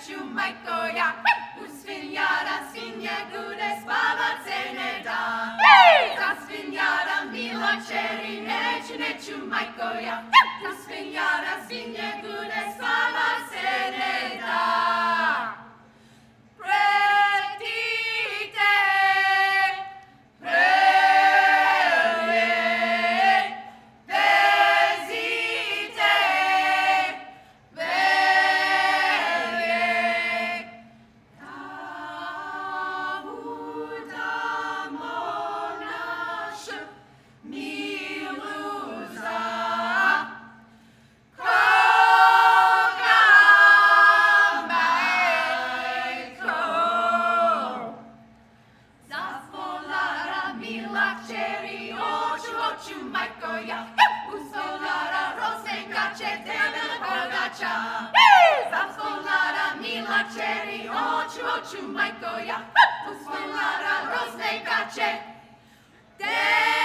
neću, majko ja. U svinjara, svinje gude, spavat se ne da. Za svinjara, mila čeri, neću, majko ja. U svinjara, svinje gude, spavat se ne da. Oču, majko ja, u svoj lara roznej kače.